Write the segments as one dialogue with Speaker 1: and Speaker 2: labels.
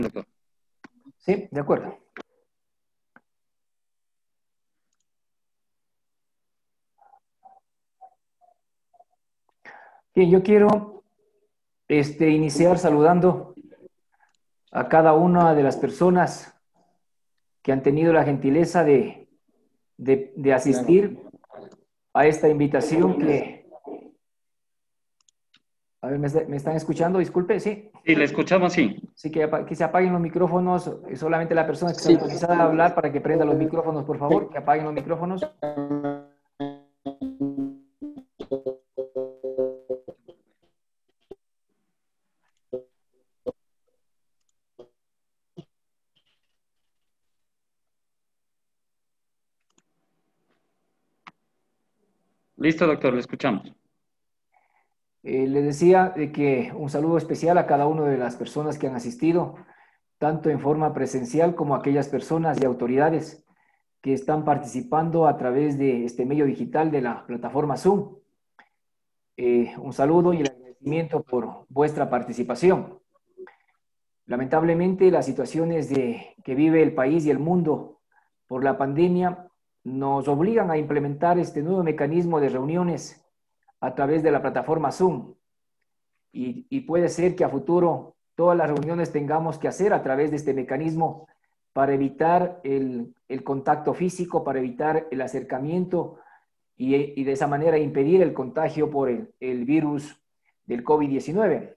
Speaker 1: doctor.
Speaker 2: Sí, de acuerdo. Bien, yo quiero iniciar saludando a cada una de las personas que han tenido la gentileza de asistir a esta invitación que... A ver, ¿me están escuchando? Disculpe, sí.
Speaker 1: Sí, le escuchamos, sí.
Speaker 2: Sí, que se apaguen los micrófonos, solamente la persona que está
Speaker 3: Sí.
Speaker 2: autorizada a hablar para que prenda los micrófonos, por favor, que apaguen los micrófonos.
Speaker 1: Listo, doctor, le escuchamos.
Speaker 2: Les decía de que un saludo especial a cada una de las personas que han asistido, tanto en forma presencial como a aquellas personas y autoridades que están participando a través de este medio digital de la plataforma Zoom. Un saludo y el agradecimiento por vuestra participación. Lamentablemente, las situaciones que vive el país y el mundo por la pandemia nos obligan a implementar este nuevo mecanismo de reuniones a través de la plataforma Zoom. Y puede ser que a futuro todas las reuniones tengamos que hacer a través de este mecanismo para evitar el contacto físico, para evitar el acercamiento y de esa manera impedir el contagio por el virus del COVID-19.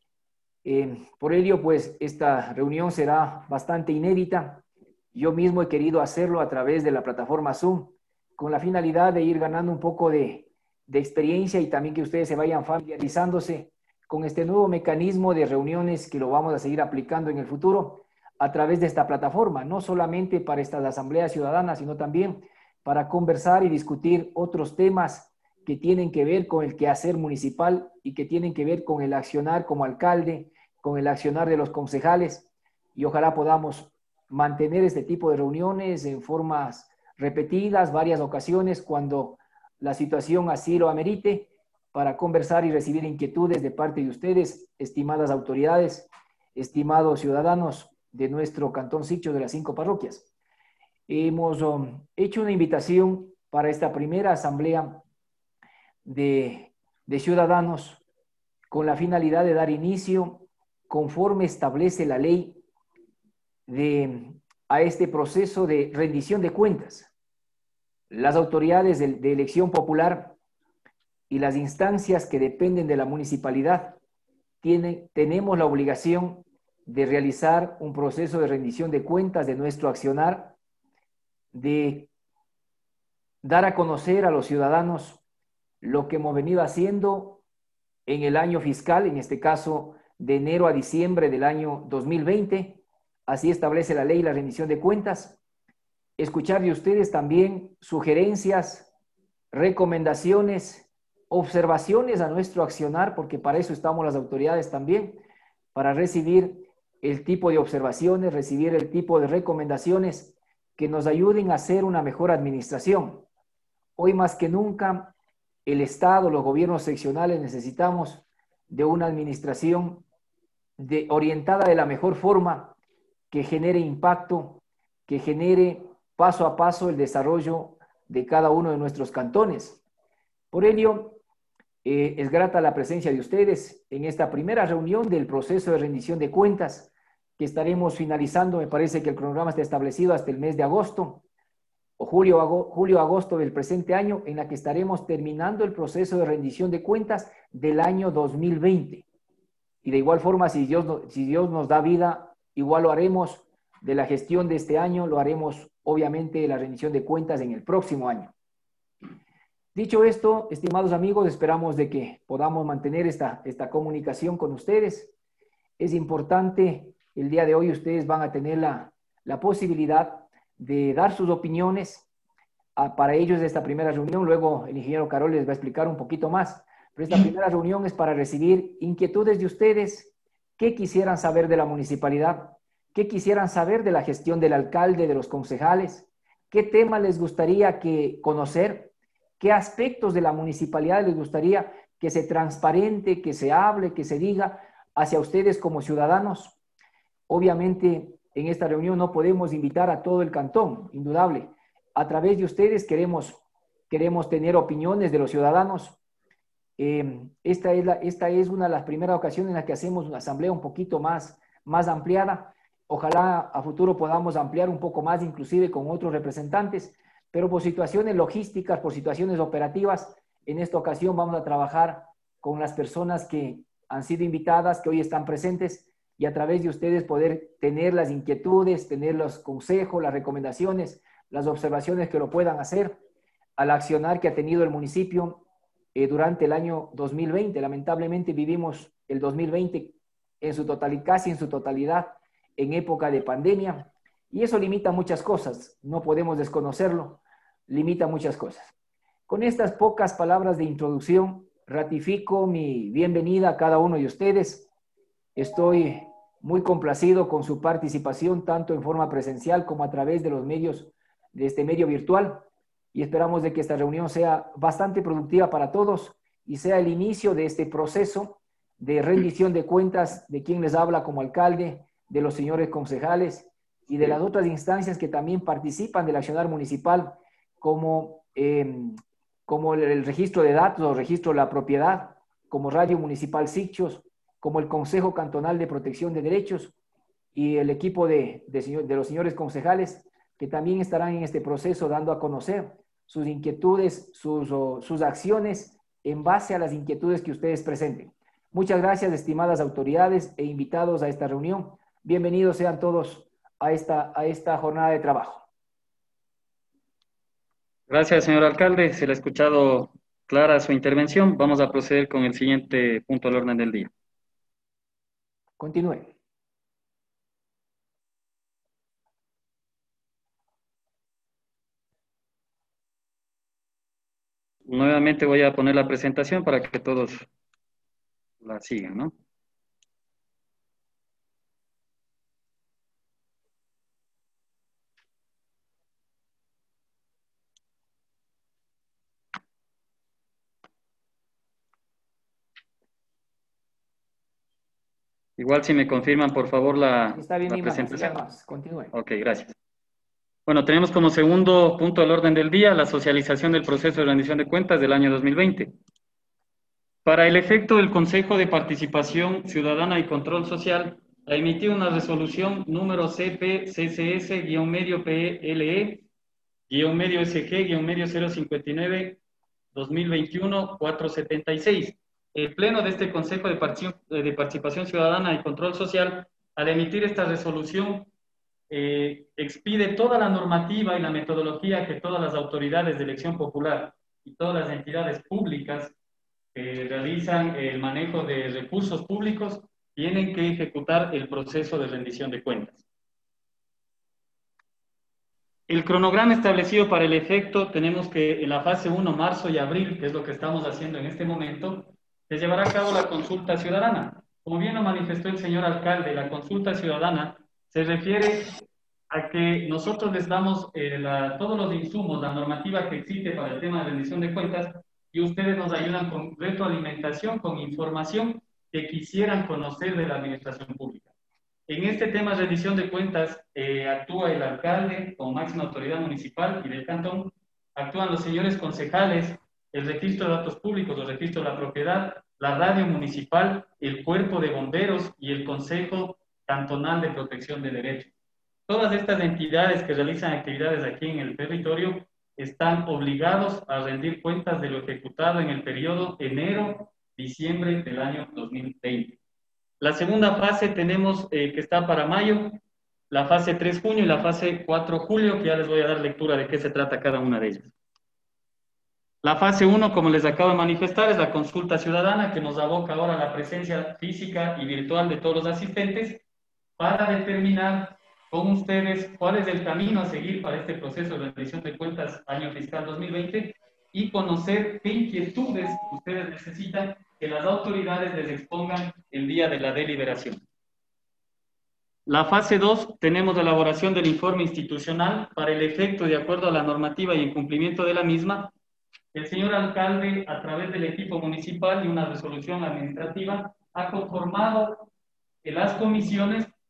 Speaker 2: Por ello, pues, esta reunión será bastante inédita. Yo mismo he querido hacerlo a través de la plataforma Zoom, con la finalidad de ir ganando un poco de experiencia y también que ustedes se vayan familiarizándose con este nuevo mecanismo de reuniones que lo vamos a seguir aplicando en el futuro a través de esta plataforma, no solamente para estas asambleas ciudadanas, sino también para conversar y discutir otros temas que tienen que ver con el quehacer municipal y que tienen que ver con el accionar como alcalde, con el accionar de los concejales, y ojalá podamos mantener este tipo de reuniones en formas repetidas, varias ocasiones, cuando la situación así lo amerite, para conversar y recibir inquietudes de parte de ustedes, estimadas autoridades, estimados ciudadanos de nuestro Cantón Sicho de las 5 parroquias. Hemos hecho una invitación para esta primera asamblea de ciudadanos con la finalidad de dar inicio, conforme establece la ley, a este proceso de rendición de cuentas. Las autoridades de elección popular y las instancias que dependen de la municipalidad tenemos la obligación de realizar un proceso de rendición de cuentas de nuestro accionar, de dar a conocer a los ciudadanos lo que hemos venido haciendo en el año fiscal, en este caso de enero a diciembre del año 2020. Así establece la ley, la rendición de cuentas. Escuchar de ustedes también sugerencias, recomendaciones, observaciones a nuestro accionar, porque para eso estamos las autoridades también, para recibir el tipo de observaciones, recibir el tipo de recomendaciones que nos ayuden a hacer una mejor administración. Hoy más que nunca, el Estado, los gobiernos seccionales necesitamos de una administración orientada de la mejor forma, que genere impacto, que genere paso a paso el desarrollo de cada uno de nuestros cantones. Por ello, es grata la presencia de ustedes en esta primera reunión del proceso de rendición de cuentas que estaremos finalizando. Me parece que el cronograma está establecido hasta el mes de agosto o julio-agosto del presente año, en la que estaremos terminando el proceso de rendición de cuentas del año 2020. Y de igual forma, si Dios nos da vida, igual lo haremos de la gestión de este año, lo haremos obviamente la rendición de cuentas en el próximo año. Dicho esto, estimados amigos, esperamos de que podamos mantener esta comunicación con ustedes. Es importante, el día de hoy ustedes van a tener la posibilidad de dar sus opiniones para ellos de esta primera reunión. Luego el ingeniero Carol les va a explicar un poquito más. Pero esta primera reunión es para recibir inquietudes de ustedes. ¿Qué quisieran saber de la municipalidad? ¿Qué quisieran saber de la gestión del alcalde, de los concejales? ¿Qué tema les gustaría conocer? ¿Qué aspectos de la municipalidad les gustaría que se transparente, que se hable, que se diga hacia ustedes como ciudadanos? Obviamente, en esta reunión no podemos invitar a todo el cantón, indudable. A través de ustedes queremos tener opiniones de los ciudadanos. Esta es una de las primeras ocasiones en las que hacemos una asamblea un poquito más ampliada. Ojalá a futuro podamos ampliar un poco más, inclusive con otros representantes, pero por situaciones logísticas, por situaciones operativas, en esta ocasión vamos a trabajar con las personas que han sido invitadas, que hoy están presentes, y a través de ustedes poder tener las inquietudes, tener los consejos, las recomendaciones, las observaciones que lo puedan hacer al accionar que ha tenido el municipio durante el año 2020. Lamentablemente vivimos el 2020 en su totalidad, casi en su totalidad, en época de pandemia, y eso limita muchas cosas, no podemos desconocerlo, limita muchas cosas. Con estas pocas palabras de introducción, ratifico mi bienvenida a cada uno de ustedes. Estoy muy complacido con su participación, tanto en forma presencial como a través de los medios, de este medio virtual, y esperamos de que esta reunión sea bastante productiva para todos y sea el inicio de este proceso de rendición de cuentas de quien les habla como alcalde, de los señores concejales y de las otras instancias que también participan del accionar municipal, como el registro de datos o registro de la propiedad, como Radio Municipal Sicchos, como el Consejo Cantonal de Protección de Derechos y el equipo de los señores concejales, que también estarán en este proceso dando a conocer sus inquietudes, sus acciones en base a las inquietudes que ustedes presenten. Muchas gracias, estimadas autoridades e invitados a esta reunión. Bienvenidos sean todos a esta jornada de trabajo.
Speaker 1: Gracias, señor alcalde. Se le ha escuchado clara su intervención. Vamos a proceder con el siguiente punto al orden del día.
Speaker 2: Continúe.
Speaker 1: Nuevamente voy a poner la presentación para que todos la sigan, ¿no? Igual si me confirman, por favor,
Speaker 2: Está bien,
Speaker 1: la
Speaker 2: mi mano, siga
Speaker 1: presentación.
Speaker 2: más, continúe.
Speaker 1: Ok, gracias. Bueno, tenemos como segundo punto del orden del día la socialización del proceso de rendición de cuentas del año 2020. Para el efecto del Consejo de Participación Ciudadana y Control Social, ha emitido una resolución número CP-CCS-medio PLE-medio SG-medio 059-2021-476. El Pleno de este Consejo de Participación Ciudadana y Control Social, al emitir esta resolución, expide toda la normativa y la metodología que todas las autoridades de elección popular y todas las entidades públicas que realizan el manejo de recursos públicos tienen que ejecutar el proceso de rendición de cuentas. El cronograma establecido para el efecto, tenemos que en la fase 1, marzo y abril, que es lo que estamos haciendo en este momento, se llevará a cabo la consulta ciudadana. Como bien lo manifestó el señor alcalde, la consulta ciudadana se refiere a que nosotros les damos todos los insumos, la normativa que existe para el tema de rendición de cuentas, y ustedes nos ayudan con retroalimentación, con información que quisieran conocer de la administración pública. En este tema de rendición de cuentas actúa el alcalde como máxima autoridad municipal y del cantón, actúan los señores concejales, el registro de datos públicos, el registro de la propiedad, la radio municipal, el cuerpo de bomberos y el Consejo Cantonal de Protección de Derechos. Todas estas entidades que realizan actividades aquí en el territorio están obligados a rendir cuentas de lo ejecutado en el periodo enero-diciembre del año 2020. La segunda fase tenemos que está para mayo, la fase 3 junio y la fase 4 julio, que ya les voy a dar lectura de qué se trata cada una de ellas. La fase 1, como les acabo de manifestar, es la consulta ciudadana, que nos aboca ahora a la presencia física y virtual de todos los asistentes para determinar con ustedes cuál es el camino a seguir para este proceso de rendición de cuentas año fiscal 2020 y conocer qué inquietudes ustedes necesitan que las autoridades les expongan el día de la deliberación. La fase 2, tenemos la elaboración del informe institucional para el efecto de acuerdo a la normativa y en cumplimiento de la misma. El señor alcalde, a través del equipo municipal y una resolución administrativa, ha conformado las comisiones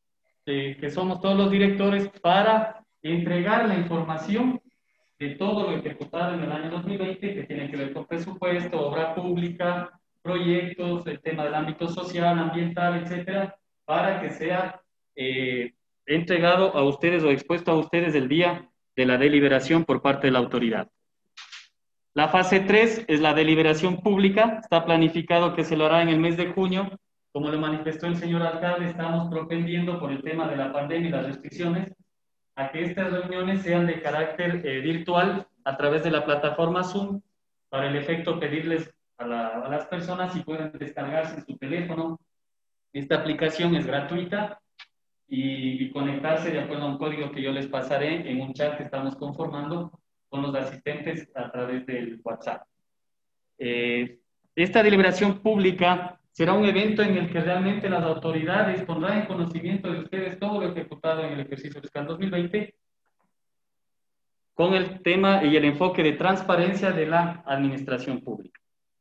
Speaker 1: que somos todos los directores, para entregar la información de todo lo ejecutado en el año 2020, que tiene que ver con presupuesto, obra pública, proyectos, el tema del ámbito social, ambiental, etcétera, para que sea entregado a ustedes o expuesto a ustedes el día de la deliberación por parte de la autoridad. La fase 3 es la deliberación pública, está planificado que se lo hará en el mes de junio. Como lo manifestó el señor alcalde, estamos propendiendo por el tema de la pandemia y las restricciones a que estas reuniones sean de carácter virtual a través de la plataforma Zoom, para el efecto pedirles a las personas si pueden descargarse en su teléfono. Esta aplicación es gratuita y conectarse de acuerdo a un código que yo les pasaré en un chat que estamos conformando con los asistentes a través del WhatsApp. Esta deliberación pública será un evento en el que realmente las autoridades pondrán en conocimiento de ustedes todo lo ejecutado en el ejercicio fiscal 2020 con el tema y el enfoque de transparencia de la administración pública.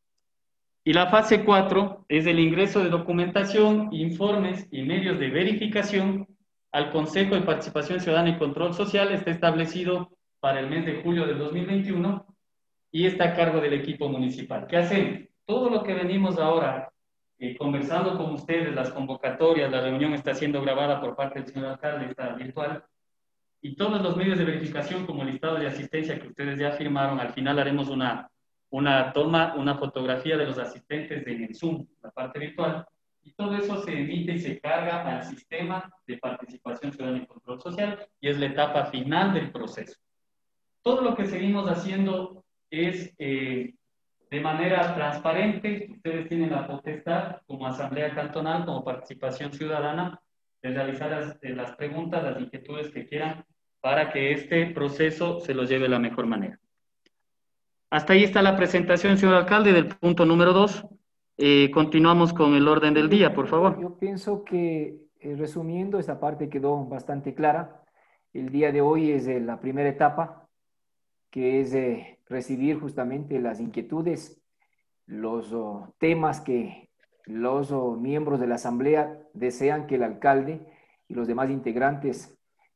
Speaker 1: Y la fase 4 es el ingreso de documentación, informes y medios de verificación al Consejo de Participación Ciudadana y Control Social. Está establecido para el mes de julio del 2021 y está a cargo del equipo municipal. ¿Qué hacen? Todo lo que venimos ahora conversando con ustedes, las convocatorias, la reunión está siendo grabada por parte del señor alcalde, está virtual, y todos los medios de verificación como el listado de asistencia que ustedes ya firmaron, al final haremos una toma, una fotografía de los asistentes en el Zoom, la parte virtual, y todo eso se emite y se carga al sistema de participación ciudadana y control social, y es la etapa final del proceso. Todo lo que seguimos haciendo es de manera transparente. Ustedes tienen la potestad, como asamblea cantonal, como participación ciudadana, de realizar las preguntas, las inquietudes que quieran, para que este proceso se lo lleve de la mejor manera. Hasta ahí está la presentación, señor alcalde, del punto número 2. Continuamos con el orden del día, por favor.
Speaker 2: Yo pienso que, resumiendo, esta parte quedó bastante clara. El día de hoy es la primera etapa, que es recibir justamente las inquietudes, los temas que los miembros de la Asamblea desean que el alcalde y los demás integrantes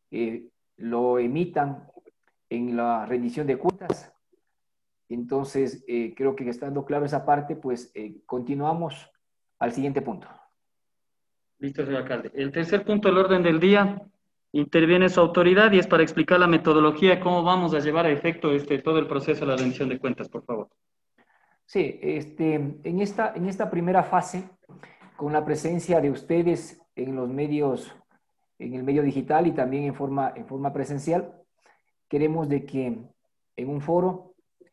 Speaker 2: lo emitan en la rendición de cuentas. Entonces, creo que estando claro esa parte, pues continuamos al siguiente punto.
Speaker 1: Listo, señor alcalde. El tercer punto del orden del día interviene su autoridad y es para explicar la metodología de cómo vamos a llevar a efecto todo el proceso de la rendición de cuentas, por favor.
Speaker 2: Sí, en esta primera fase, con la presencia de ustedes en los medios, en el medio digital y también en forma presencial, queremos de que en un foro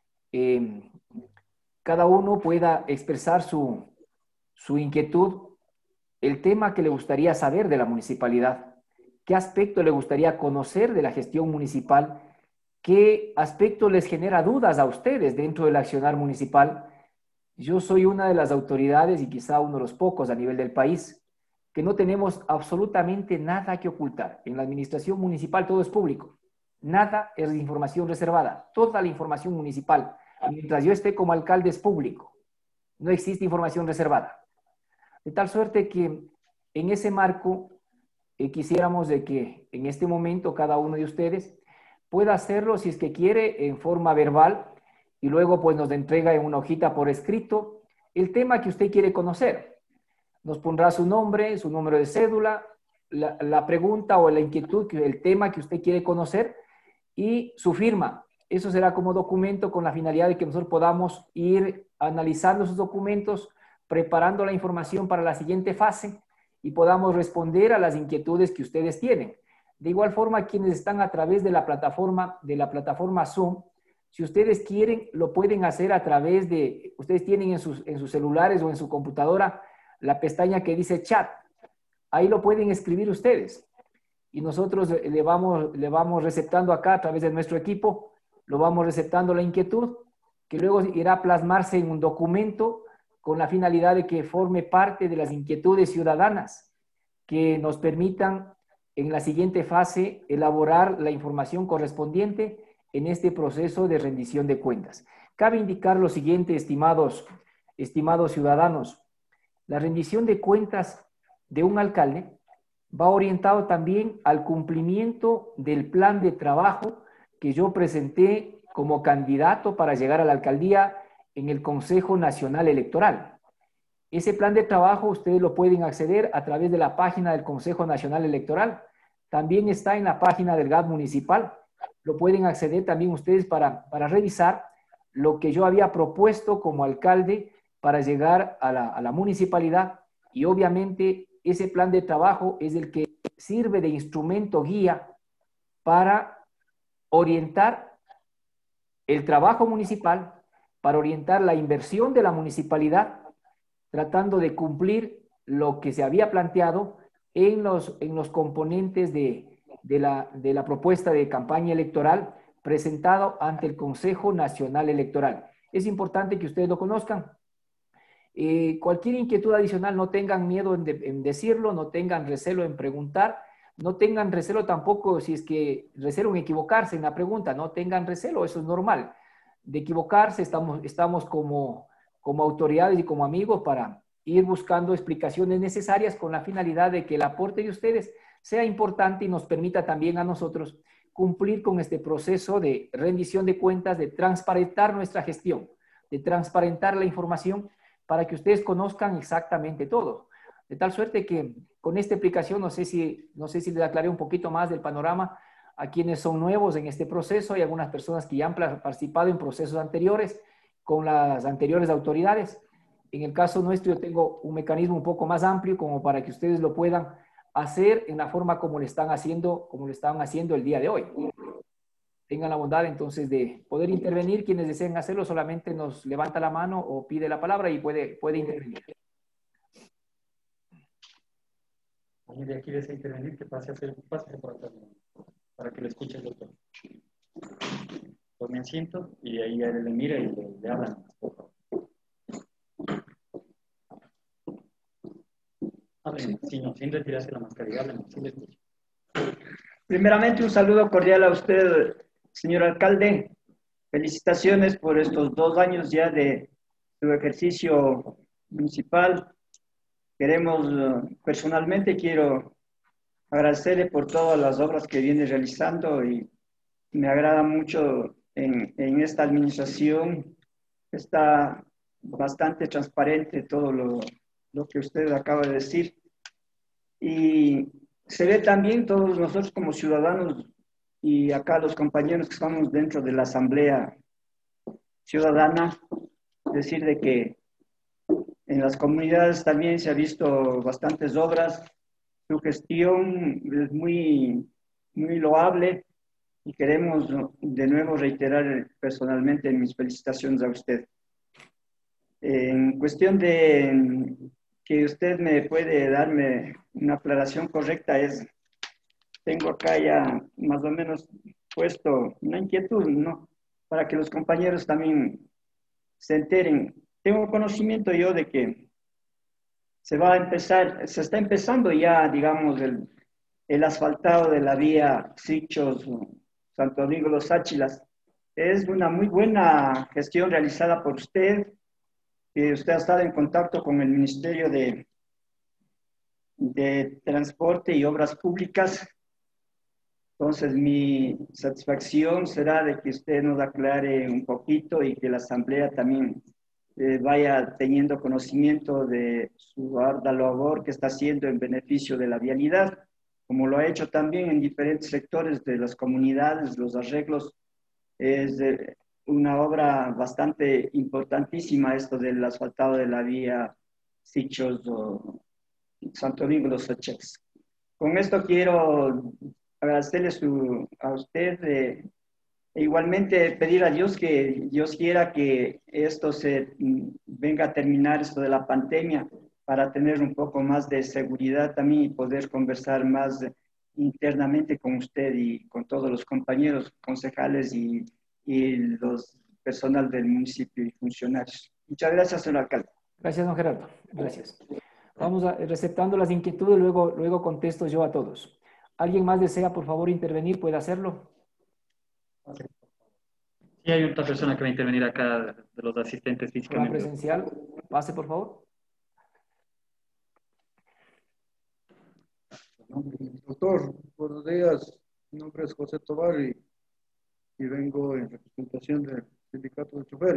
Speaker 2: cada uno pueda expresar su inquietud, el tema que le gustaría saber de la municipalidad, qué aspecto le gustaría conocer de la gestión municipal, qué aspecto les genera dudas a ustedes dentro del accionar municipal. Yo soy una de las autoridades y quizá uno de los pocos a nivel del país que no tenemos absolutamente nada que ocultar. En la administración municipal todo es público. Nada es información reservada. Toda la información municipal, mientras yo esté como alcalde, es público. No existe información reservada. De tal suerte que en ese marco quisiéramos de que en este momento cada uno de ustedes pueda hacerlo, si es que quiere, en forma verbal, y luego pues nos entrega en una hojita por escrito el tema que usted quiere conocer. Nos pondrá su nombre, su número de cédula, la pregunta o la inquietud, el tema que usted quiere conocer y su firma. Eso será como documento con la finalidad de que nosotros podamos ir analizando esos documentos, preparando la información para la siguiente fase y podamos responder a las inquietudes que ustedes tienen. De igual forma, quienes están a través de la plataforma Zoom, si ustedes quieren, lo pueden hacer a través de, ustedes tienen en sus celulares o en su computadora la pestaña que dice chat. Ahí lo pueden escribir ustedes. Y nosotros le vamos receptando acá a través de nuestro equipo, lo vamos receptando la inquietud, que luego irá a plasmarse en un documento con la finalidad de que forme parte de las inquietudes ciudadanas que nos permitan en la siguiente fase elaborar la información correspondiente en este proceso de rendición de cuentas. Cabe indicar lo siguiente, estimados ciudadanos. La rendición de cuentas de un alcalde va orientado también al cumplimiento del plan de trabajo que yo presenté como candidato para llegar a la alcaldía en el Consejo Nacional Electoral. Ese plan de trabajo ustedes lo pueden acceder a través de la página del Consejo Nacional Electoral. También está en la página del GAT municipal. Lo pueden acceder también ustedes para revisar lo que yo había propuesto como alcalde para llegar a la municipalidad. Y obviamente ese plan de trabajo es el que sirve de instrumento guía para orientar el trabajo municipal, para orientar la inversión de la municipalidad, tratando de cumplir lo que se había planteado en los componentes de la propuesta de campaña electoral presentado ante el Consejo Nacional Electoral. Es importante que ustedes lo conozcan. Cualquier inquietud adicional, no tengan miedo en decirlo, no tengan recelo en preguntar, no tengan recelo tampoco si es que recelo en equivocarse en la pregunta, no tengan recelo, eso es normal. De equivocarse, estamos como autoridades y como amigos para ir buscando explicaciones necesarias con la finalidad de que el aporte de ustedes sea importante y nos permita también a nosotros cumplir con este proceso de rendición de cuentas, de transparentar nuestra gestión, de transparentar la información para que ustedes conozcan exactamente todo. De tal suerte que con esta explicación, no sé si les aclaré un poquito más del panorama a quienes son nuevos en este proceso. Hay algunas personas que ya han participado en procesos anteriores con las anteriores autoridades. En el caso nuestro, yo tengo un mecanismo un poco más amplio como para que ustedes lo puedan hacer en la forma como lo están haciendo el día de hoy. Tengan la bondad entonces de poder intervenir. Quienes deseen hacerlo solamente nos levanta la mano o pide la palabra y puede intervenir.
Speaker 1: ¿Alguien de aquí desea intervenir? Que pase por acá, para que lo escuche el doctor. Tome asiento y ahí él le mira y le hablan, por favor. Hablen, sin retirarse la mascarilla, hablen, sí le escucho.
Speaker 3: Primeramente, un saludo cordial a usted, señor alcalde. Felicitaciones por estos 2 años ya de su ejercicio municipal. Personalmente quiero agradecerle por todas las obras que viene realizando y me agrada mucho en esta administración. Está bastante transparente todo lo que usted acaba de decir. Y se ve también todos nosotros como ciudadanos y acá los compañeros que estamos dentro de la Asamblea Ciudadana, decir de que en las comunidades también se ha visto bastantes obras. Su gestión es muy, muy loable y queremos de nuevo reiterar personalmente mis felicitaciones a usted. En cuestión de que usted me puede darme una aclaración correcta, tengo acá ya más o menos puesto una inquietud, ¿no? Para que los compañeros también se enteren. Tengo conocimiento yo de que se está empezando ya, digamos, el asfaltado de la vía Sichos, Santo Domingo, Los Áchilas. Es una muy buena gestión realizada por usted, que usted ha estado en contacto con el Ministerio de Transporte y Obras Públicas. Entonces, mi satisfacción será de que usted nos aclare un poquito y que la Asamblea también vaya teniendo conocimiento de su ardua labor que está haciendo en beneficio de la vialidad, como lo ha hecho también en diferentes sectores de las comunidades. Los arreglos es una obra bastante importantísima, esto del asfaltado de la vía Sichos o Santo Domingo Los Áchilas. Con esto quiero agradecerle a usted e igualmente pedir a Dios que Dios quiera que esto venga a terminar, esto de la pandemia, para tener un poco más de seguridad también y poder conversar más internamente con usted y con todos los compañeros concejales y los personal del municipio y funcionarios. Muchas gracias, señor alcalde.
Speaker 2: Gracias, don Gerardo. Gracias. Vamos receptando las inquietudes, luego contesto yo a todos. ¿Alguien más desea, por favor, intervenir? ¿Puede hacerlo?
Speaker 1: Sí, hay otra persona que va a intervenir acá de los asistentes
Speaker 2: Forma
Speaker 1: físicamente.
Speaker 2: presencial. Pase, por favor.
Speaker 4: Doctor, buenos días. Mi nombre es José Tobar y vengo en representación del sindicato de choferes.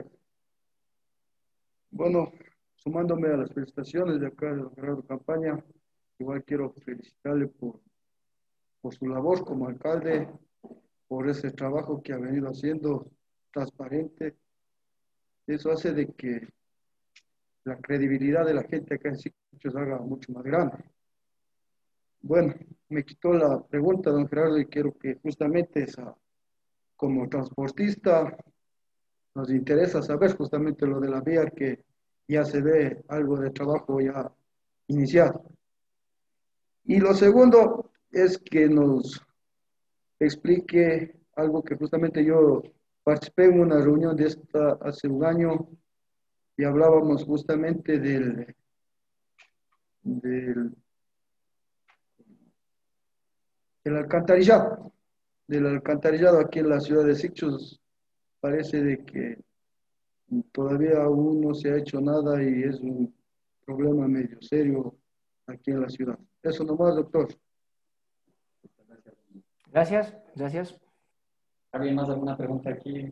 Speaker 4: Bueno, sumándome a las felicitaciones de acá de Gerardo Campaña, igual quiero felicitarle por su labor como alcalde, por ese trabajo que ha venido haciendo transparente. Eso hace de que la credibilidad de la gente acá en Siquijos se haga mucho más grande. Bueno, me quitó la pregunta, don Gerardo, y quiero que justamente como transportista nos interesa saber justamente lo de la vía, que ya se ve algo de trabajo ya iniciado. Y lo segundo es que nos explique algo que justamente yo participé en una reunión de esta hace un año y hablábamos justamente del, del alcantarillado, del alcantarillado aquí en la ciudad de Siquijos. Parece de que todavía aún no se ha hecho nada y es un problema medio serio aquí en la ciudad. Eso nomás, doctor.
Speaker 2: Gracias, gracias.
Speaker 1: ¿Alguien más alguna pregunta aquí?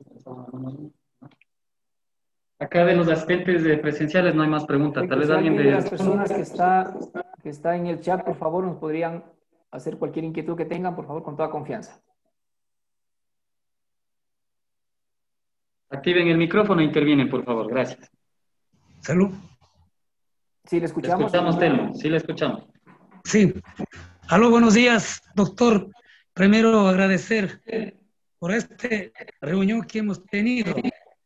Speaker 1: Acá de los asistentes presenciales no hay más preguntas. Tal
Speaker 2: Perfecto.
Speaker 1: vez
Speaker 2: Si
Speaker 1: alguien
Speaker 2: alguien de
Speaker 1: de...
Speaker 2: las personas que está en el chat, por favor, nos podrían hacer cualquier inquietud que tengan, por favor, con toda confianza.
Speaker 1: Activen el micrófono e intervienen, por favor. Gracias.
Speaker 5: Salud.
Speaker 2: Sí, le
Speaker 1: Le
Speaker 2: escuchamos.
Speaker 1: escuchamos, Telmo. Sí, le escuchamos.
Speaker 5: Sí. Aló, buenos días, doctor. Primero agradecer por esta reunión que hemos tenido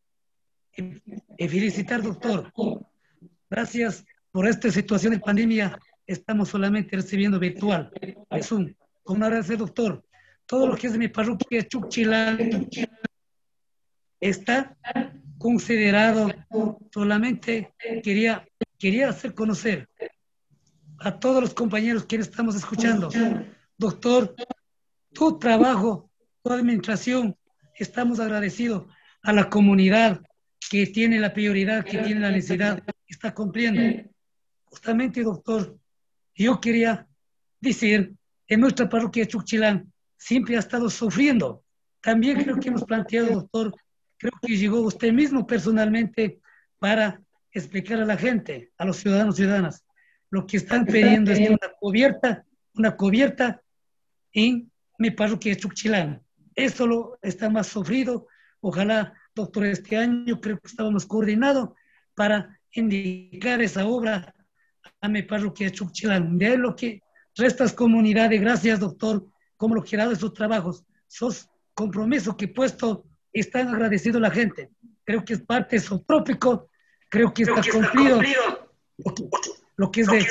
Speaker 5: y felicitar, doctor. Gracias por esta situación de pandemia. Estamos solamente recibiendo virtual, de Zoom. Como agradecer, doctor. Todo lo que es de mi parroquia Chuquchilán está considerado. Solamente quería hacer conocer a todos los compañeros que estamos escuchando. Doctor, tu trabajo, tu administración, estamos agradecidos a la comunidad que tiene la prioridad, que tiene la necesidad, está cumpliendo. Justamente, doctor, yo quería decir, en nuestra parroquia de Chuquchilán siempre ha estado sufriendo. También creo que hemos planteado, doctor, creo que llegó usted mismo personalmente para explicar a la gente, a los ciudadanos y ciudadanas, lo que están pidiendo es una cubierta en mi parroquia de Chuquchilán. Eso lo está más sufrido. Ojalá, doctor, este año creo que estábamos coordinados para indicar esa obra a mi parroquia de Chuquchilán. De lo que restas comunidades, gracias, doctor, como lo que ha dado esos trabajos. Sos compromiso que he puesto, están agradecidos la gente. Creo que es parte de su trópico, creo que está cumplido lo que es de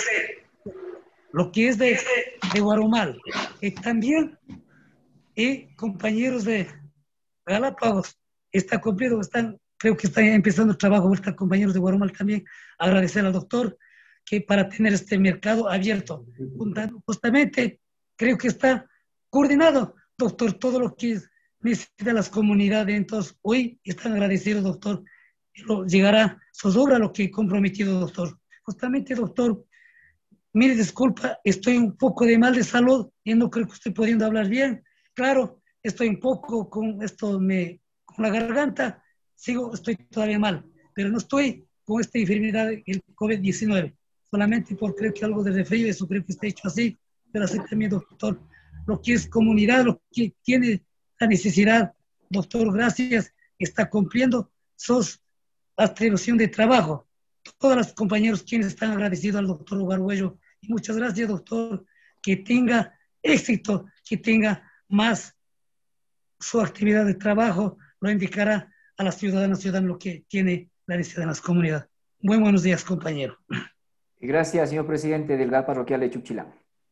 Speaker 5: Guarumal. También compañeros de Galápagos está cumplido, creo que están empezando el trabajo, están compañeros de Guarumal también. Agradecer al doctor que para tener este mercado abierto, justamente creo que está coordinado, doctor, todo lo que necesitan las comunidades. Entonces, hoy están agradecidos, doctor, llegará sus obras lo que he comprometido, doctor. Justamente, doctor, mire, disculpa, estoy un poco de mal de salud y no creo que estoy pudiendo hablar bien. Claro, estoy un poco con con la garganta, estoy todavía mal, pero no estoy con esta enfermedad, el COVID-19, solamente por creo que algo de resfrío, eso creo que está hecho así, pero así también, doctor, lo que es comunidad, lo que tiene la necesidad, doctor, gracias, está cumpliendo sus atribución de trabajo. Todos los compañeros quienes están agradecidos al doctor Ugargüello. Y muchas gracias, doctor, que tenga éxito, que tenga más su actividad de trabajo, lo indicará a las ciudadanas y ciudadanos lo que tiene la necesidad en las comunidades. Buenos días, compañero.
Speaker 2: Gracias, señor presidente del GAP parroquial de Chuquchilán.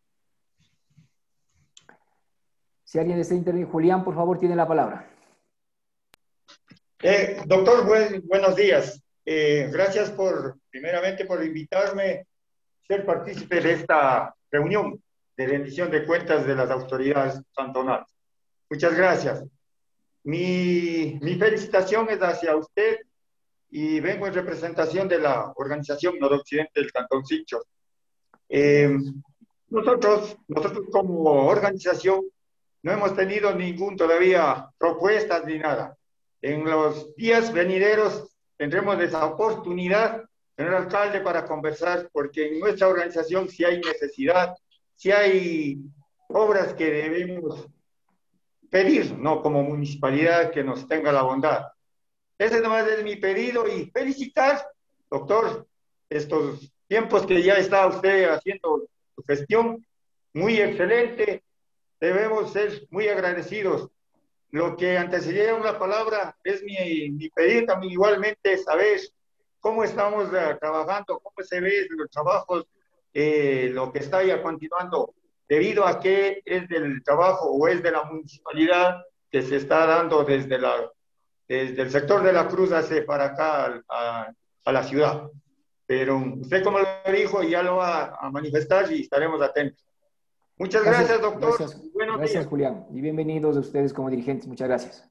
Speaker 2: Si alguien desea intervenir, Julián, por favor, tiene la palabra.
Speaker 6: Doctor, buenos días. Gracias primeramente por invitarme a ser partícipe de esta reunión de rendición de cuentas de las autoridades cantonales. Muchas gracias. Mi felicitación es hacia usted y vengo en representación de la organización Noroccidente del Cantón Siquijos. nosotros como organización no hemos tenido ningún todavía propuestas ni nada. En los días venideros tendremos esa oportunidad, señor alcalde, para conversar, porque en nuestra organización sí hay necesidad, sí hay obras que debemos pedir, ¿no? Como municipalidad que nos tenga la bondad. Ese nomás es mi pedido y felicitar, doctor, estos tiempos que ya está usted haciendo su gestión, muy excelente, debemos ser muy agradecidos. Lo que antecedieron la palabra es mi pedido también igualmente saber cómo estamos trabajando, cómo se ve los trabajos, lo que está ya continuando, debido a que es del trabajo o es de la municipalidad que se está dando desde el sector de la Cruz hacia para acá a la ciudad. Pero usted, como lo dijo, ya lo va a manifestar y estaremos atentos. Muchas gracias, doctor. Buenos
Speaker 2: gracias,
Speaker 6: días.
Speaker 2: Julián. Y bienvenidos a ustedes como dirigentes. Muchas gracias.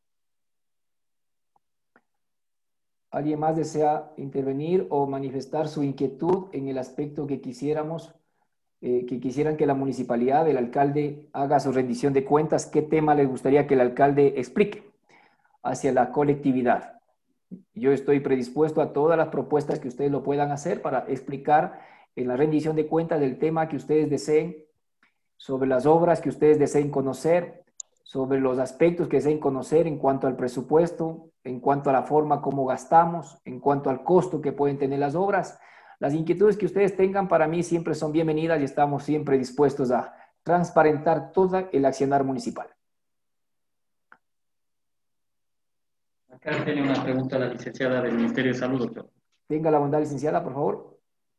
Speaker 2: ¿Alguien más desea intervenir o manifestar su inquietud en el aspecto que quisiéramos, que quisieran que la municipalidad, el alcalde, haga su rendición de cuentas? ¿Qué tema les gustaría que el alcalde explique hacia la colectividad? Yo estoy predispuesto a todas las propuestas que ustedes lo puedan hacer para explicar en la rendición de cuentas del tema que ustedes deseen, sobre las obras que ustedes deseen conocer, sobre los aspectos que deseen conocer en cuanto al presupuesto, en cuanto a la forma como gastamos, en cuanto al costo que pueden tener las obras. Las inquietudes que ustedes tengan para mí siempre son bienvenidas y estamos siempre dispuestos a transparentar todo el accionar municipal.
Speaker 1: Acá tiene una pregunta la licenciada del Ministerio de Salud, doctor.
Speaker 2: Tenga la bondad, licenciada, por favor.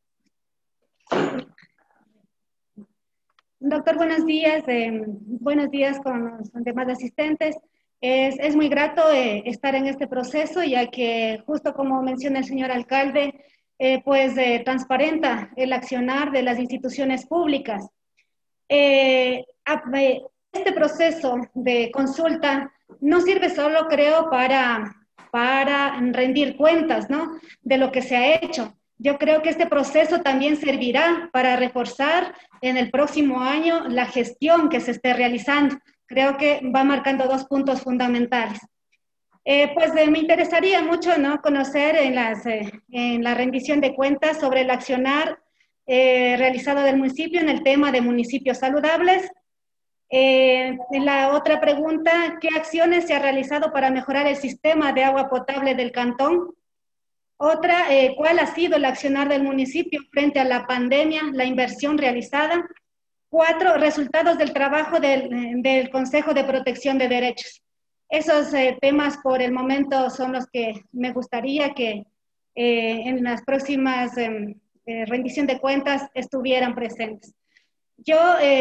Speaker 7: Doctor, buenos días. Buenos días con los demás asistentes. Es muy grato estar en este proceso, ya que justo como menciona el señor alcalde, transparenta el accionar de las instituciones públicas. Este proceso de consulta no sirve solo, creo, para rendir cuentas, ¿no?, de lo que se ha hecho. Yo creo que este proceso también servirá para reforzar en el próximo año la gestión que se esté realizando. Creo que va marcando dos puntos fundamentales. Me interesaría mucho, ¿no?, conocer en la rendición de cuentas sobre el accionar realizado del municipio en el tema de municipios saludables. En la otra pregunta, ¿qué acciones se ha realizado para mejorar el sistema de agua potable del cantón? Otra, ¿cuál ha sido el accionar del municipio frente a la pandemia, la inversión realizada? 4, resultados del trabajo del Consejo de Protección de Derechos. Esos temas por el momento son los que me gustaría que en las próximas rendición de cuentas estuvieran presentes. Yo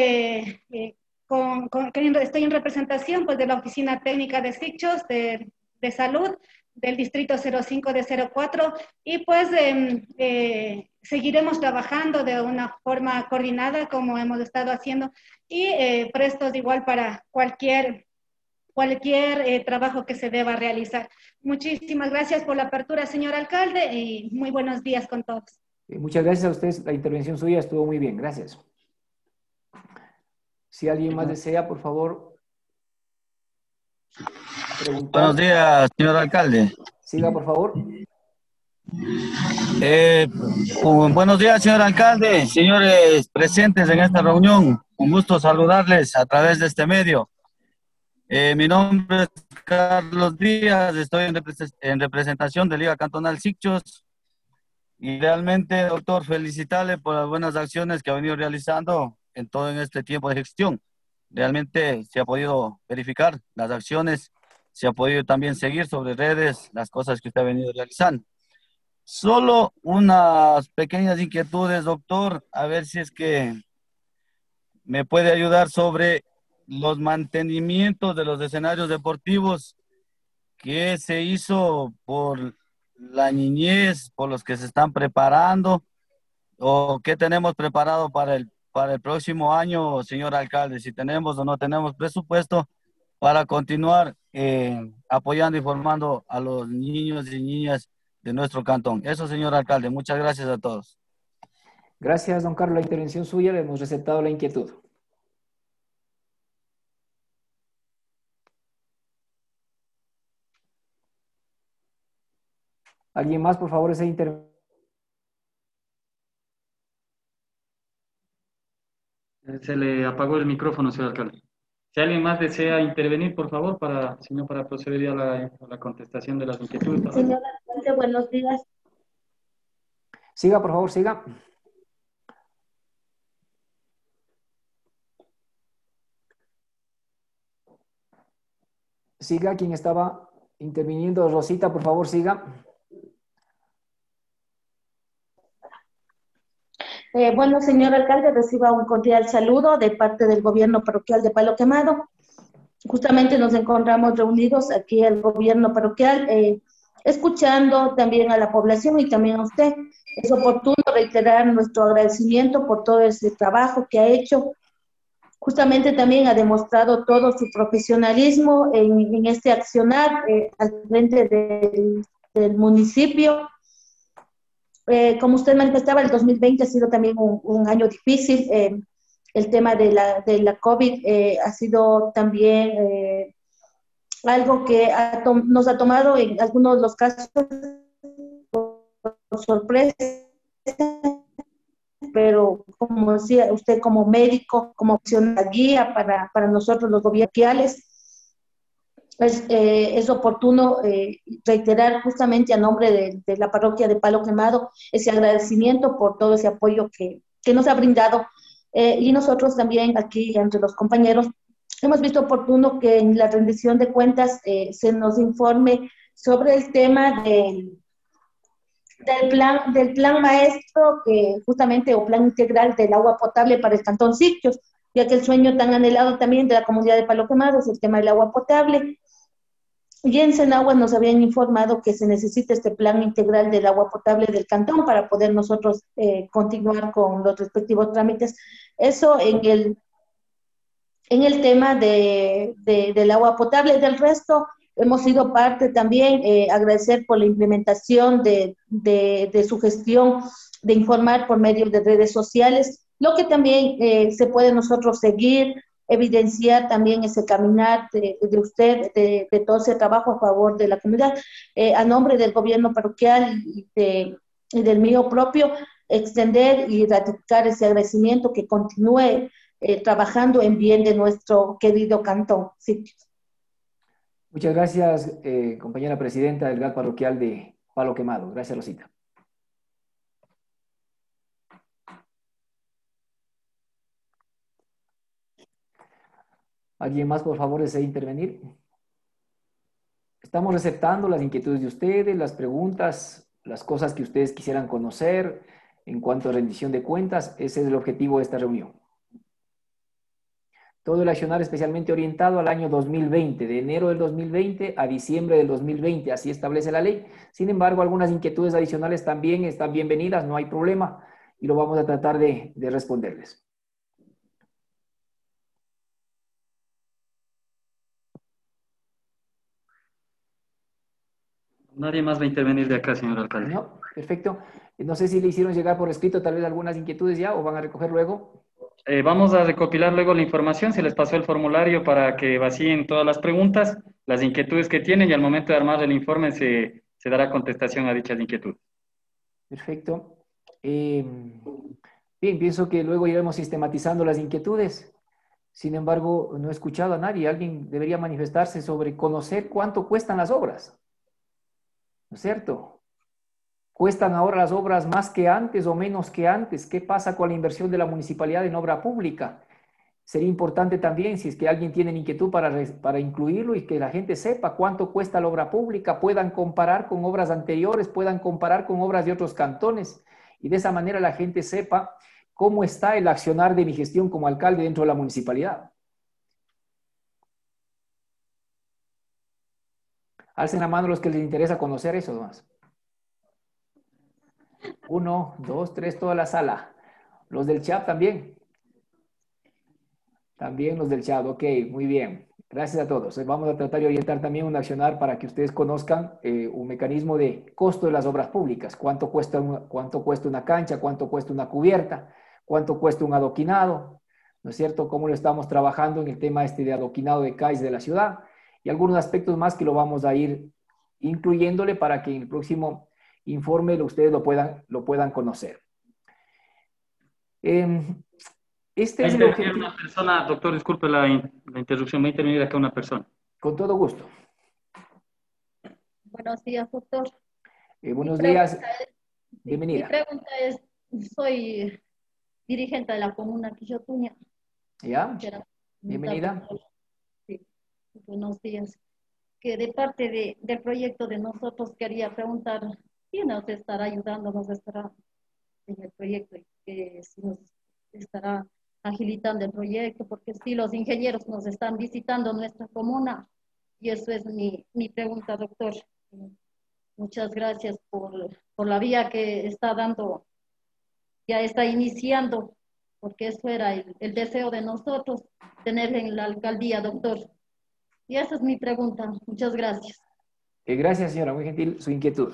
Speaker 7: estoy en representación pues, de la Oficina Técnica de SICCHOS de Salud, del Distrito 05 de 04, y pues seguiremos trabajando de una forma coordinada como hemos estado haciendo y prestos igual para cualquier trabajo que se deba realizar. Muchísimas gracias por la apertura, señor alcalde, y muy buenos días con todos.
Speaker 2: Muchas gracias a ustedes. La intervención suya estuvo muy bien. Gracias. Si alguien más desea, por favor, preguntar.
Speaker 8: Buenos días, señor alcalde.
Speaker 2: Siga, por favor.
Speaker 8: Buenos días, señor alcalde, señores presentes en esta reunión. Un gusto saludarles a través de este medio. Mi nombre es Carlos Díaz, estoy en representación de Liga Cantonal SICCHOS. Y realmente, doctor, felicitarle por las buenas acciones que ha venido realizando en todo este tiempo de gestión. Realmente se ha podido verificar las acciones, se ha podido también seguir sobre redes las cosas que usted ha venido realizando. Solo unas pequeñas inquietudes, doctor, a ver si es que me puede ayudar sobre los mantenimientos de los escenarios deportivos que se hizo por la niñez, por los que se están preparando, o qué tenemos preparado para el próximo año, señor alcalde, si tenemos o no tenemos presupuesto para continuar apoyando y formando a los niños y niñas de nuestro cantón. Eso, señor alcalde, muchas gracias a todos.
Speaker 2: Gracias, don Carlos, la intervención suya. Le hemos receptado la inquietud. ¿Alguien más, por favor, desea intervenir?
Speaker 1: Se le apagó el micrófono, señor alcalde. Si alguien más desea intervenir, por favor, si no, para proceder ya a la contestación de las inquietudes.
Speaker 9: Señor alcalde, buenos días.
Speaker 2: Siga, por favor, siga. Siga, quien estaba interviniendo. Rosita, por favor, siga.
Speaker 9: Bueno, señor alcalde, reciba un cordial saludo de parte del gobierno parroquial de Palo Quemado. Justamente nos encontramos reunidos aquí el gobierno parroquial, escuchando también a la población y también a usted. Es oportuno reiterar nuestro agradecimiento por todo ese trabajo que ha hecho. Justamente también ha demostrado todo su profesionalismo en este accionar al frente del municipio. Como usted manifestaba, el 2020 ha sido también un año difícil. El tema de la COVID ha sido también algo que nos ha tomado en algunos de los casos por sorpresa, pero como decía usted, como médico, como opción guía para nosotros los gobiernos, es oportuno reiterar justamente a nombre de la parroquia de Palo Quemado ese agradecimiento por todo ese apoyo que nos ha brindado. Y nosotros también aquí entre los compañeros hemos visto oportuno que en la rendición de cuentas se nos informe sobre el tema del plan maestro, justamente, o plan integral del agua potable para el Cantón Siquio, ya que el sueño tan anhelado también de la comunidad de Palo Quemado es el tema del agua potable. Y en Senagua nos habían informado que se necesita este plan integral del agua potable del cantón para poder nosotros continuar con los respectivos trámites. Eso en el tema del agua potable. Del resto, hemos sido parte también, agradecer por la implementación de su gestión, de informar por medio de redes sociales, lo que también se puede nosotros seguir, evidenciar también ese caminar de usted, de todo ese trabajo a favor de la comunidad. A nombre del gobierno parroquial y del mío propio, extender y ratificar ese agradecimiento, que continúe trabajando en bien de nuestro querido cantón. Sí.
Speaker 2: Muchas gracias, compañera presidenta del GAT parroquial de Palo Quemado. Gracias, Rosita. ¿Alguien más, por favor, desea intervenir? Estamos receptando las inquietudes de ustedes, las preguntas, las cosas que ustedes quisieran conocer en cuanto a rendición de cuentas. Ese es el objetivo de esta reunión. Todo el accionar especialmente orientado al año 2020, de enero del 2020 a diciembre del 2020, así establece la ley. Sin embargo, algunas inquietudes adicionales también están bienvenidas, no hay problema, y lo vamos a tratar de responderles.
Speaker 1: Nadie más va a intervenir de acá, señor alcalde.
Speaker 2: No, perfecto. No sé si le hicieron llegar por escrito tal vez algunas inquietudes ya, o van a recoger luego.
Speaker 1: Vamos a recopilar luego la información. Se les pasó el formulario para que vacíen todas las preguntas, las inquietudes que tienen, y al momento de armar el informe se dará contestación a dichas inquietudes.
Speaker 2: Perfecto. Bien, pienso que luego iremos sistematizando las inquietudes. Sin embargo, no he escuchado a nadie. Alguien debería manifestarse sobre conocer cuánto cuestan las obras. ¿No es cierto? ¿Cuestan ahora las obras más que antes o menos que antes? ¿Qué pasa con la inversión de la municipalidad en obra pública? Sería importante también, si es que alguien tiene inquietud, para incluirlo y que la gente sepa cuánto cuesta la obra pública, puedan comparar con obras anteriores, puedan comparar con obras de otros cantones, y de esa manera la gente sepa cómo está el accionar de mi gestión como alcalde dentro de la municipalidad. Alcen la mano los que les interesa conocer eso, nomás. 1, 2, 3, toda la sala. Los del chat también. También los del chat, ok, muy bien. Gracias a todos. Vamos a tratar de orientar también un accionar para que ustedes conozcan un mecanismo de costo de las obras públicas. Cuánto cuesta una cancha, cuánto cuesta una cubierta, cuánto cuesta un adoquinado, ¿no es cierto? Cómo lo estamos trabajando en el tema de adoquinado de calles de la ciudad y algunos aspectos más que lo vamos a ir incluyéndole para que en el próximo informe ustedes lo puedan conocer. Este es el objetivo.
Speaker 1: Una persona, doctor, disculpe la interrupción, me ha intervenido acá una persona.
Speaker 2: Con todo gusto.
Speaker 10: Buenos días, doctor.
Speaker 2: Buenos días. Bienvenida.
Speaker 10: Mi pregunta es, soy dirigente de la comuna Quillotuña.
Speaker 2: ¿Ya? Bienvenida.
Speaker 10: Sí, buenos días. Que de parte del proyecto de nosotros quería preguntar, ¿quién nos estará ayudando, nos estará en el proyecto y que si nos estará agilitando el proyecto? Porque sí, los ingenieros nos están visitando nuestra comuna y eso es mi pregunta, doctor. Muchas gracias por la vía que está dando, ya está iniciando, porque eso era el deseo de nosotros, tenerle en la alcaldía, doctor. Y esa es mi pregunta. Muchas gracias.
Speaker 2: Gracias, señora. Muy gentil su inquietud.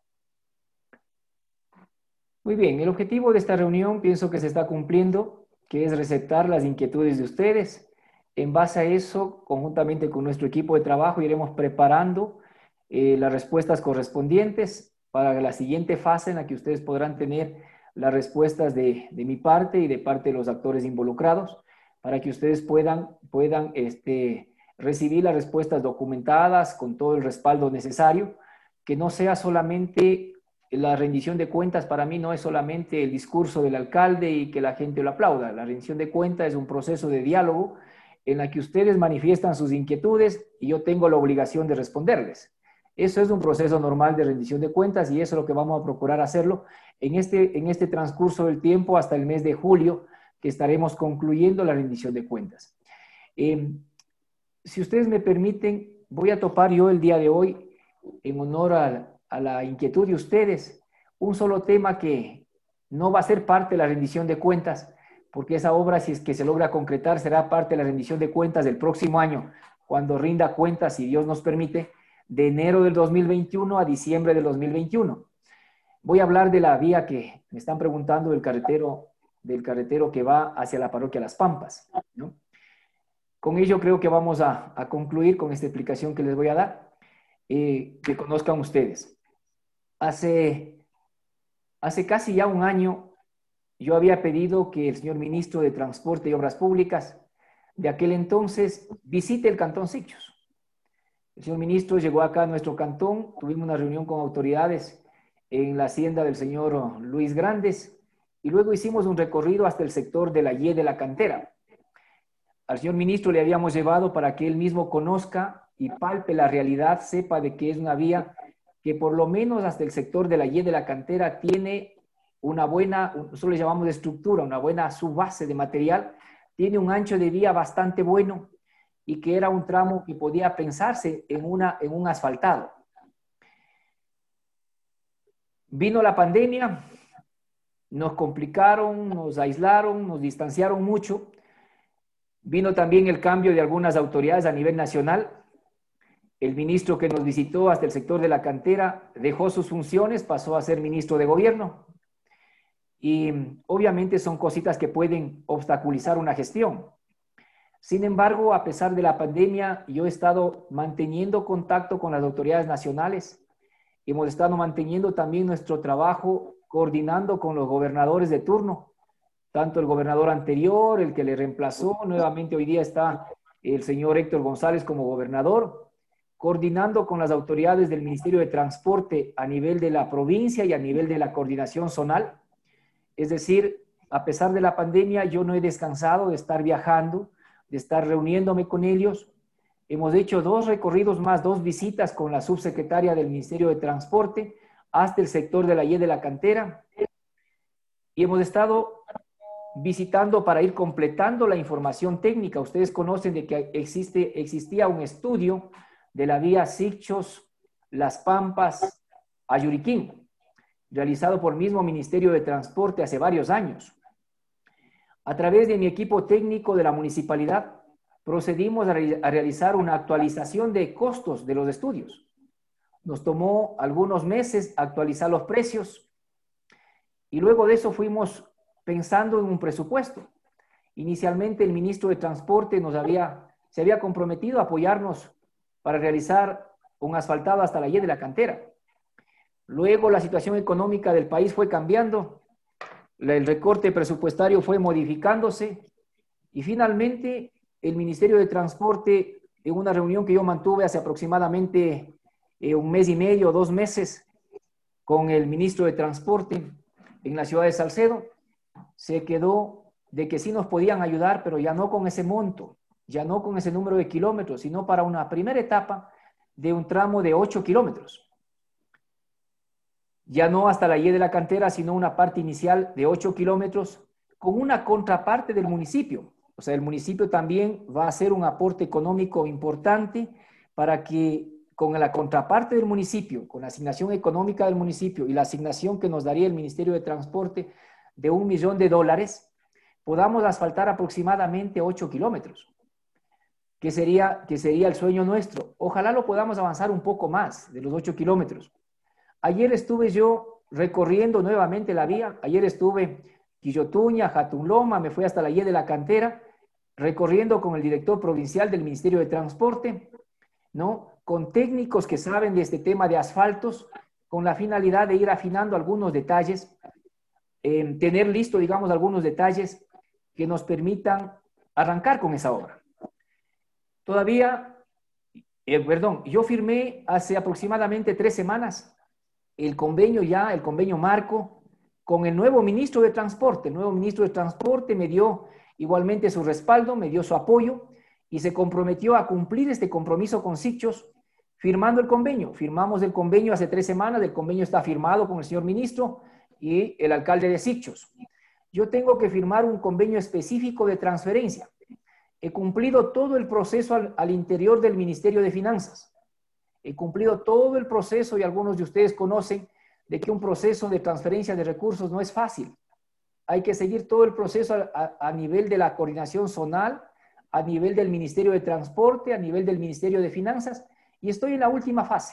Speaker 2: Muy bien. El objetivo de esta reunión pienso que se está cumpliendo, que es receptar las inquietudes de ustedes. En base a eso, conjuntamente con nuestro equipo de trabajo, iremos preparando las respuestas correspondientes para la siguiente fase en la que ustedes podrán tener las respuestas de mi parte y de parte de los actores involucrados, para que ustedes puedan recibir las respuestas documentadas con todo el respaldo necesario, que no sea solamente la rendición de cuentas. Para mí no es solamente el discurso del alcalde y que la gente lo aplauda. La rendición de cuentas es un proceso de diálogo en la que ustedes manifiestan sus inquietudes y yo tengo la obligación de responderles. Eso es un proceso normal de rendición de cuentas y eso es lo que vamos a procurar hacerlo en este transcurso del tiempo hasta el mes de julio, que estaremos concluyendo la rendición de cuentas. Si ustedes me permiten, voy a topar yo el día de hoy, en honor a la inquietud de ustedes, un solo tema que no va a ser parte de la rendición de cuentas, porque esa obra, si es que se logra concretar, será parte de la rendición de cuentas del próximo año, cuando rinda cuentas, si Dios nos permite, de enero del 2021 a diciembre del 2021. Voy a hablar de la vía que me están preguntando del carretero que va hacia la parroquia Las Pampas, ¿no? Con ello creo que vamos a concluir con esta explicación que les voy a dar, que conozcan ustedes. Hace casi ya un año yo había pedido que el señor ministro de Transporte y Obras Públicas de aquel entonces visite el Cantón Sicchos. El señor ministro llegó acá a nuestro cantón, tuvimos una reunión con autoridades en la hacienda del señor Luis Grandes y luego hicimos un recorrido hasta el sector de la Y de la Cantera. Al señor ministro le habíamos llevado para que él mismo conozca y palpe la realidad, sepa de que es una vía que por lo menos hasta el sector de la Y de la Cantera tiene una buena, nosotros le llamamos de estructura, una buena subbase de material, tiene un ancho de vía bastante bueno y que era un tramo que podía pensarse en un asfaltado. Vino la pandemia, nos complicaron, nos aislaron, nos distanciaron mucho. Vino también el cambio de algunas autoridades a nivel nacional. El ministro que nos visitó hasta el sector de la cantera dejó sus funciones, pasó a ser ministro de gobierno. Y obviamente son cositas que pueden obstaculizar una gestión. Sin embargo, a pesar de la pandemia, yo he estado manteniendo contacto con las autoridades nacionales. Hemos estado manteniendo también nuestro trabajo coordinando con los gobernadores de turno, tanto el gobernador anterior, el que le reemplazó, nuevamente hoy día está el señor Héctor González como gobernador, coordinando con las autoridades del Ministerio de Transporte a nivel de la provincia y a nivel de la coordinación zonal. Es decir, a pesar de la pandemia, yo no he descansado de estar viajando, de estar reuniéndome con ellos. Hemos hecho 2 recorridos más, 2 visitas con la subsecretaria del Ministerio de Transporte hasta el sector de la Y de la Cantera. Y hemos estado visitando para ir completando la información técnica. Ustedes conocen de que existía un estudio de la vía Sicchos, Las Pampas, a Yuriquín, realizado por el mismo Ministerio de Transporte hace varios años. A través de mi equipo técnico de la municipalidad, procedimos a realizar una actualización de costos de los estudios. Nos tomó algunos meses actualizar los precios y luego de eso fuimos pensando en un presupuesto. Inicialmente el ministro de Transporte se había comprometido a apoyarnos para realizar un asfaltado hasta la Y de la Cantera. Luego la situación económica del país fue cambiando, el recorte presupuestario fue modificándose y finalmente el Ministerio de Transporte, en una reunión que yo mantuve hace aproximadamente un mes y medio, 2 meses, con el ministro de Transporte en la ciudad de Salcedo, se quedó de que sí nos podían ayudar, pero ya no con ese monto, ya no con ese número de kilómetros, sino para una primera etapa de un tramo de 8 kilómetros. Ya no hasta la Y de la Cantera, sino una parte inicial de 8 kilómetros con una contraparte del municipio. O sea, el municipio también va a hacer un aporte económico importante para que con la contraparte del municipio, con la asignación económica del municipio y la asignación que nos daría el Ministerio de Transporte de $1 millón, podamos asfaltar aproximadamente 8 kilómetros, que sería el sueño nuestro. Ojalá lo podamos avanzar un poco más de los 8 kilómetros. Ayer estuve yo recorriendo nuevamente la vía. Ayer estuve Quillotuña, Jatunloma, me fui hasta la Y de la Cantera, recorriendo con el director provincial del Ministerio de Transporte, ¿no? Con técnicos que saben de este tema de asfaltos, con la finalidad de ir afinando algunos detalles, tener listo, digamos, algunos detalles que nos permitan arrancar con esa obra. Yo firmé hace aproximadamente 3 semanas el convenio marco con el nuevo ministro de Transporte. El nuevo ministro de Transporte me dio igualmente su respaldo, me dio su apoyo y se comprometió a cumplir este compromiso con Sicchos firmando el convenio. Firmamos el convenio hace 3 semanas, el convenio está firmado con el señor ministro y el alcalde de Sicchos. Yo tengo que firmar un convenio específico de transferencia. He cumplido todo el proceso al interior del Ministerio de Finanzas. He cumplido todo el proceso y algunos de ustedes conocen de que un proceso de transferencia de recursos no es fácil. Hay que seguir todo el proceso a nivel de la coordinación zonal, a nivel del Ministerio de Transporte, a nivel del Ministerio de Finanzas, y estoy en la última fase.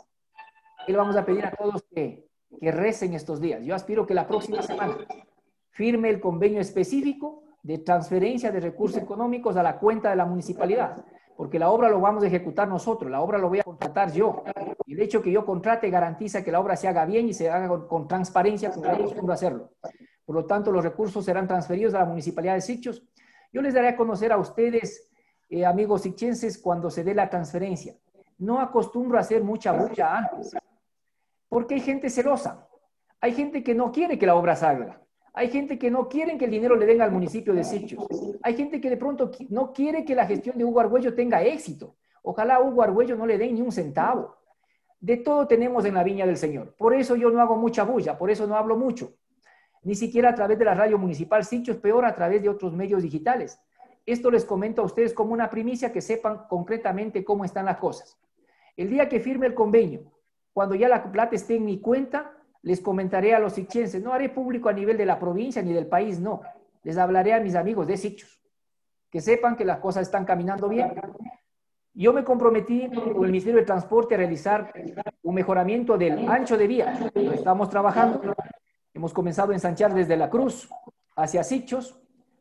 Speaker 2: Y le vamos a pedir a todos que recen estos días. Yo aspiro que la próxima semana firme el convenio específico de transferencia de recursos económicos a la cuenta de la municipalidad, porque la obra lo vamos a ejecutar nosotros, la obra lo voy a contratar yo. Y el hecho que yo contrate garantiza que la obra se haga bien y se haga con transparencia, como yo acostumbro a hacerlo. Por lo tanto, los recursos serán transferidos a la municipalidad de Sicchos. Yo les daré a conocer a ustedes, amigos sichenses, cuando se dé la transferencia. No acostumbro a hacer mucha bulla antes, porque hay gente celosa. Hay gente que no quiere que la obra salga. Hay gente que no quiere que el dinero le den al municipio de Sicchos. Hay gente que de pronto no quiere que la gestión de Hugo Argüello tenga éxito. Ojalá a Hugo Argüello no le den ni un centavo. De todo tenemos en la viña del Señor. Por eso yo no hago mucha bulla, por eso no hablo mucho. Ni siquiera a través de la radio municipal Sicchos, peor a través de otros medios digitales. Esto les comento a ustedes como una primicia, que sepan concretamente cómo están las cosas. El día que firme el convenio, cuando ya la plata esté en mi cuenta, les comentaré a los sichenses. No haré público a nivel de la provincia ni del país, no. Les hablaré a mis amigos de Sicchos, que sepan que las cosas están caminando bien. Yo me comprometí con el Ministerio de Transporte a realizar un mejoramiento del ancho de vía. Estamos trabajando. Hemos comenzado a ensanchar desde La Cruz hacia Sicchos.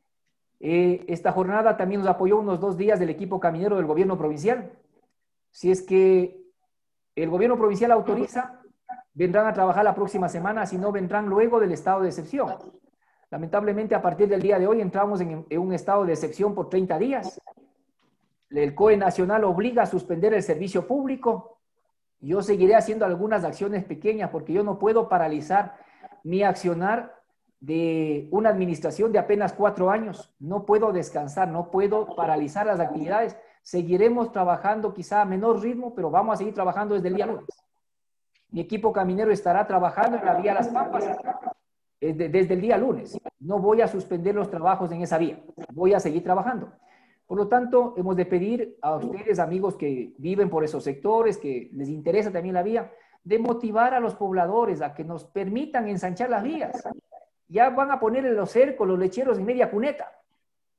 Speaker 2: Esta jornada también nos apoyó unos 2 días del equipo caminero del gobierno provincial. Si es que el gobierno provincial autoriza, vendrán a trabajar la próxima semana, si no vendrán luego del estado de excepción. Lamentablemente, a partir del día de hoy entramos en un estado de excepción por 30 días. El COE nacional obliga a suspender el servicio público. Yo seguiré haciendo algunas acciones pequeñas porque yo no puedo paralizar mi accionar de una administración de apenas 4 años. No puedo descansar, no puedo paralizar las actividades. Seguiremos trabajando quizá a menor ritmo, pero vamos a seguir trabajando desde el día lunes. Mi equipo caminero estará trabajando en la vía Las Pampas desde el día lunes. No voy a suspender los trabajos en esa vía. Voy a seguir trabajando. Por lo tanto, hemos de pedir a ustedes, amigos que viven por esos sectores, que les interesa también la vía, de motivar a los pobladores a que nos permitan ensanchar las vías. Ya van a ponerle los cercos, los lecheros en media cuneta.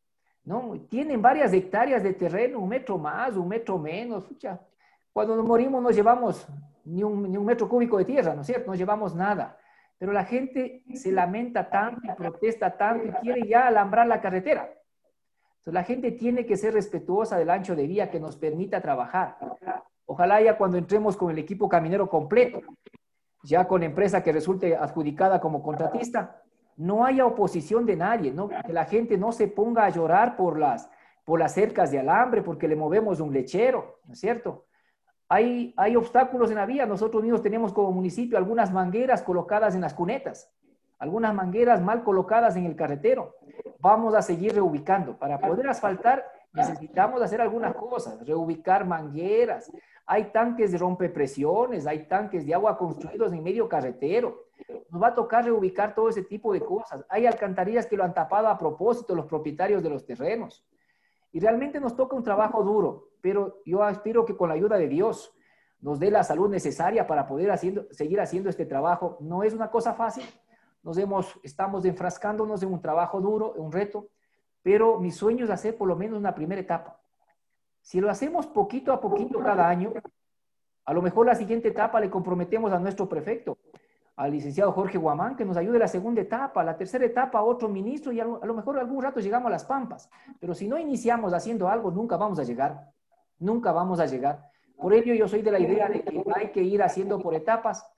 Speaker 2: ¿no? Tienen varias hectáreas de terreno, 1 metro más, 1 metro menos. Pucha. Cuando nos morimos no llevamos ni un metro cúbico de tierra, ¿no es cierto? No llevamos nada. Pero la gente se lamenta tanto y protesta tanto y quiere ya alambrar la carretera. Entonces la gente tiene que ser respetuosa del ancho de vía que nos permita trabajar. Ojalá ya cuando entremos con el equipo caminero completo, ya con empresa que resulte adjudicada como contratista, no haya oposición de nadie, ¿no? Que la gente no se ponga a llorar por las cercas de alambre, porque le movemos un lechero, ¿no es cierto? Hay obstáculos en la vía. Nosotros mismos tenemos como municipio algunas mangueras colocadas en las cunetas, algunas mangueras mal colocadas en el carretero. Vamos a seguir reubicando. Para poder asfaltar necesitamos hacer algunas cosas, reubicar mangueras. Hay tanques de rompepresiones, hay tanques de agua construidos en medio carretero. Nos va a tocar reubicar todo ese tipo de cosas. Hay alcantarillas que lo han tapado a propósito los propietarios de los terrenos. Y realmente nos toca un trabajo duro, pero yo aspiro que con la ayuda de Dios nos dé la salud necesaria para poder seguir haciendo este trabajo. No es una cosa fácil. Estamos enfrascándonos en un trabajo duro, en un reto, pero mi sueño es hacer por lo menos una primera etapa. Si lo hacemos poquito a poquito cada año, a lo mejor la siguiente etapa le comprometemos a nuestro prefecto, al licenciado Jorge Guamán, que nos ayude la segunda etapa, la tercera etapa a otro ministro y a lo mejor algún rato llegamos a las Pampas. Pero si no iniciamos haciendo algo, nunca vamos a llegar. Nunca vamos a llegar. Por ello yo soy de la idea de que hay que ir haciendo por etapas.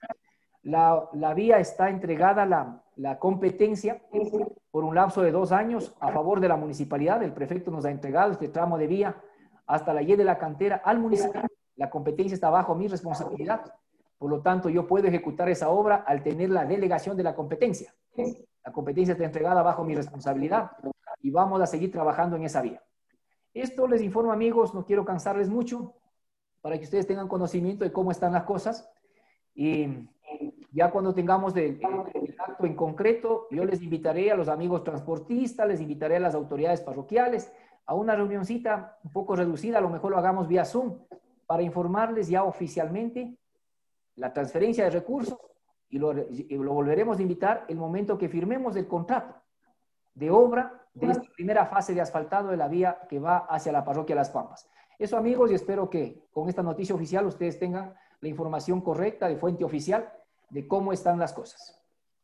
Speaker 2: La vía está entregada, la competencia, por un lapso de 2 años a favor de la municipalidad. El prefecto nos ha entregado este tramo de vía hasta la Y de la Cantera al municipio. La competencia está bajo mi responsabilidad. Por lo tanto, yo puedo ejecutar esa obra al tener la delegación de la competencia. La competencia está entregada bajo mi responsabilidad y vamos a seguir trabajando en esa vía. Esto les informo, amigos, no quiero cansarles mucho, para que ustedes tengan conocimiento de cómo están las cosas. Y ya cuando tengamos el acto en concreto, yo les invitaré a los amigos transportistas, les invitaré a las autoridades parroquiales a una reunioncita un poco reducida, a lo mejor lo hagamos vía Zoom, para informarles ya oficialmente la transferencia de recursos y lo volveremos a invitar el momento que firmemos el contrato de obra de esta primera fase de asfaltado de la vía que va hacia la parroquia Las Pampas. Eso, amigos, y espero que con esta noticia oficial ustedes tengan la información correcta de fuente oficial de cómo están las cosas.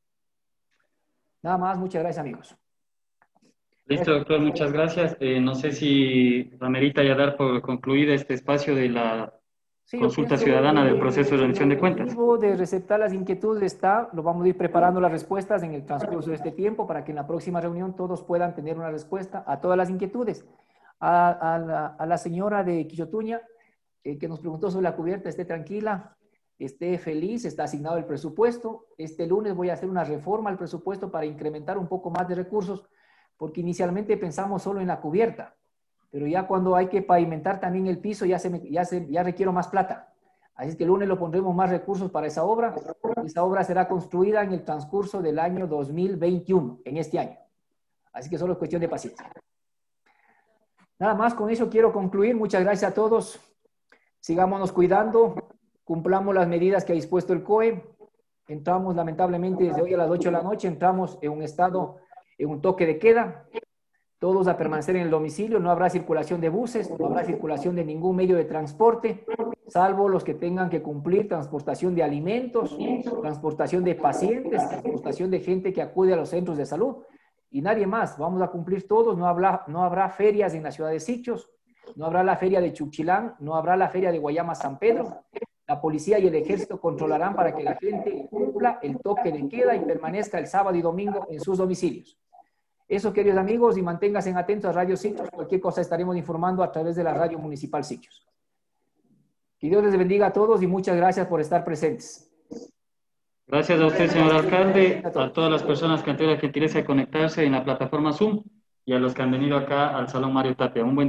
Speaker 2: Nada más, muchas gracias, amigos.
Speaker 1: Listo, doctor, muchas gracias. No sé si amerita ya dar por concluida este espacio de la consulta ciudadana del proceso de rendición de cuentas.
Speaker 2: El objetivo de receptar las inquietudes lo vamos a ir preparando las respuestas en el transcurso de este tiempo para que en la próxima reunión todos puedan tener una respuesta a todas las inquietudes. A la señora de Quillotuña, que nos preguntó sobre la cubierta, esté tranquila, esté feliz, está asignado el presupuesto. Este lunes voy a hacer una reforma al presupuesto para incrementar un poco más de recursos, porque inicialmente pensamos solo en la cubierta. Pero ya cuando hay que pavimentar también el piso, ya requiero más plata. Así es que el lunes lo pondremos más recursos para esa obra. Esa obra será construida en el transcurso del año 2021, en este año. Así que solo es cuestión de paciencia. Nada más, con eso quiero concluir. Muchas gracias a todos. Sigámonos cuidando. Cumplamos las medidas que ha dispuesto el COE. Entramos, lamentablemente, desde hoy a las 8 de la noche, entramos en un toque de queda. Todos a permanecer en el domicilio, no habrá circulación de buses, no habrá circulación de ningún medio de transporte, salvo los que tengan que cumplir transportación de alimentos, transportación de pacientes, transportación de gente que acude a los centros de salud, y nadie más. Vamos a cumplir todos, no habrá ferias en la ciudad de Sichos, no habrá la feria de Chuchilán, no habrá la feria de Guayama San Pedro. La policía y el ejército controlarán para que la gente cumpla el toque de queda y permanezca el sábado y domingo en sus domicilios. Eso, queridos amigos, y manténganse atentos a Radio Sichos. Cualquier cosa estaremos informando a través de la Radio Municipal Sichos. Que Dios les bendiga a todos y muchas gracias por estar presentes.
Speaker 1: Gracias a usted, señor alcalde, a todas las personas que han tenido la gentileza de conectarse en la plataforma Zoom y a los que han venido acá al Salón Mario Tapia. Un buen